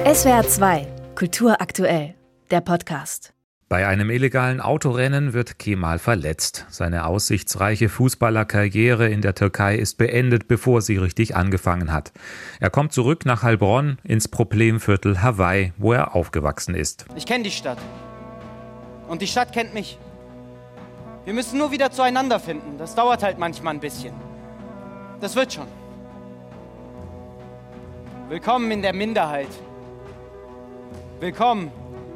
SWR 2 Kultur aktuell, der Podcast. Bei einem illegalen Autorennen wird Kemal verletzt. Seine aussichtsreiche Fußballerkarriere in der Türkei ist beendet, bevor sie richtig angefangen hat. Er kommt zurück nach Heilbronn ins Problemviertel Hawaii, wo er aufgewachsen ist. Ich kenne die Stadt. Und die Stadt kennt mich. Wir müssen nur wieder zueinander finden. Das dauert halt manchmal ein bisschen. Das wird schon. Willkommen in der Minderheit. Willkommen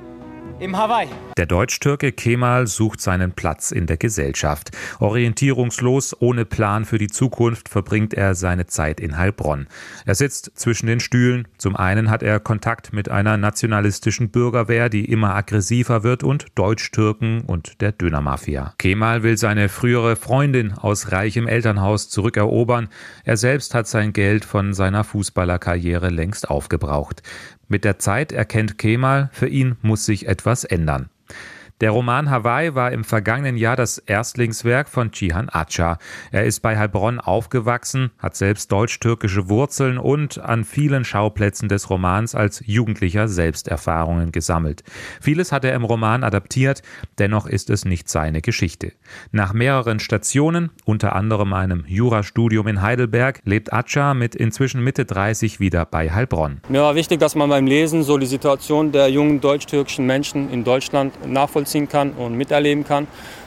im Hawaii. Der Deutsch-Türke Kemal sucht seinen Platz in der Gesellschaft. Orientierungslos, ohne Plan für die Zukunft verbringt er seine Zeit in Heilbronn. Er sitzt zwischen den Stühlen. Zum einen hat er Kontakt mit einer nationalistischen Bürgerwehr, die immer aggressiver wird, und Deutsch-Türken und der Dönermafia. Kemal will seine frühere Freundin aus reichem Elternhaus zurückerobern. Er selbst hat sein Geld von seiner Fußballerkarriere längst aufgebraucht. Mit der Zeit erkennt Kemal, für ihn muss sich etwas ändern. Der Roman Hawaii war im vergangenen Jahr das Erstlingswerk von Cihan Acar. Er ist bei Heilbronn aufgewachsen, hat selbst deutsch-türkische Wurzeln und an vielen Schauplätzen des Romans als Jugendlicher Selbsterfahrungen gesammelt. Vieles hat er im Roman adaptiert, dennoch ist es nicht seine Geschichte. Nach mehreren Stationen, unter anderem einem Jurastudium in Heidelberg, lebt Acar mit inzwischen Mitte 30 wieder bei Heilbronn. Mir war wichtig, dass man beim Lesen so die Situation der jungen deutsch-türkischen Menschen in Deutschland nachvollziehen kann und miterleben kann.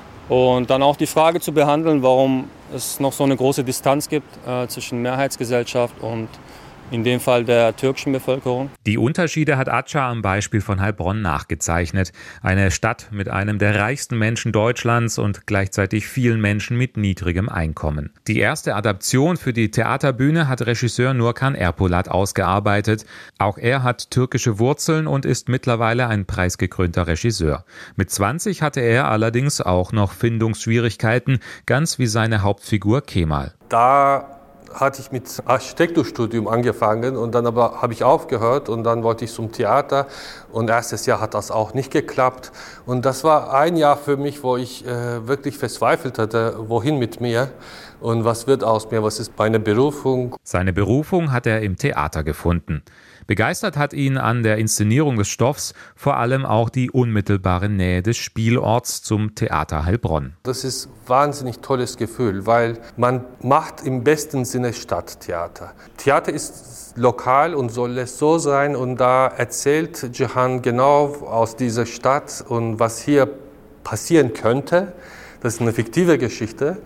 Und dann auch die Frage zu behandeln, warum es noch so eine große Distanz gibt zwischen Mehrheitsgesellschaft und in dem Fall der türkischen Bevölkerung. Die Unterschiede hat Acar am Beispiel von Heilbronn nachgezeichnet. Eine Stadt mit einem der reichsten Menschen Deutschlands und gleichzeitig vielen Menschen mit niedrigem Einkommen. Die erste Adaption für die Theaterbühne hat Regisseur Nurkan Erpolat ausgearbeitet. Auch er hat türkische Wurzeln und ist mittlerweile ein preisgekrönter Regisseur. Mit 20 hatte er allerdings auch noch Findungsschwierigkeiten, ganz wie seine Hauptfigur Kemal. Da hatte ich mit Architekturstudium angefangen und dann aber habe ich aufgehört und dann wollte ich zum Theater und erstes Jahr hat das auch nicht geklappt und das war ein Jahr für mich, wo ich wirklich verzweifelt hatte, wohin mit mir und was wird aus mir, was ist meine Berufung. Seine Berufung hat er im Theater gefunden. Begeistert hat ihn an der Inszenierung des Stoffs vor allem auch die unmittelbare Nähe des Spielorts zum Theater Heilbronn. Das ist ein wahnsinnig tolles Gefühl, weil man macht im besten Sinne Stadttheater. Theater ist lokal und soll es so sein und da erzählt Cihan genau aus dieser Stadt und was hier passieren könnte. Das ist eine fiktive Geschichte.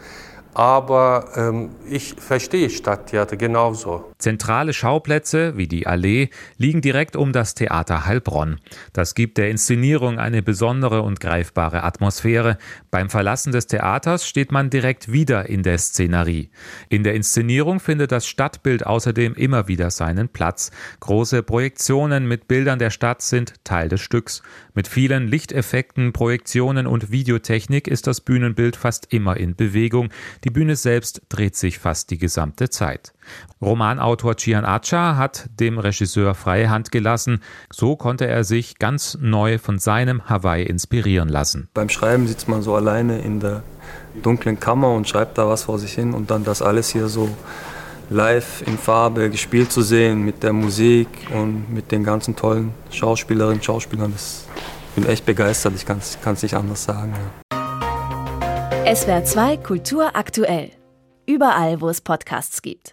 Aber ich verstehe Stadttheater genauso. Zentrale Schauplätze wie die Allee liegen direkt um das Theater Heilbronn. Das gibt der Inszenierung eine besondere und greifbare Atmosphäre. Beim Verlassen des Theaters steht man direkt wieder in der Szenerie. In der Inszenierung findet das Stadtbild außerdem immer wieder seinen Platz. Große Projektionen mit Bildern der Stadt sind Teil des Stücks. Mit vielen Lichteffekten, Projektionen und Videotechnik ist das Bühnenbild fast immer in Bewegung. Die Bühne selbst dreht sich fast die gesamte Zeit. Romanautor Cihan Acar hat dem Regisseur freie Hand gelassen. So konnte er sich ganz neu von seinem Hawaii inspirieren lassen. Beim Schreiben sitzt man so alleine in der dunklen Kammer und schreibt da was vor sich hin und dann das alles hier so live in Farbe gespielt zu sehen mit der Musik und mit den ganzen tollen Schauspielerinnen und Schauspielern. Ich bin echt begeistert, ich kann es nicht anders sagen. SWR 2 Kultur aktuell. Überall, wo es Podcasts gibt.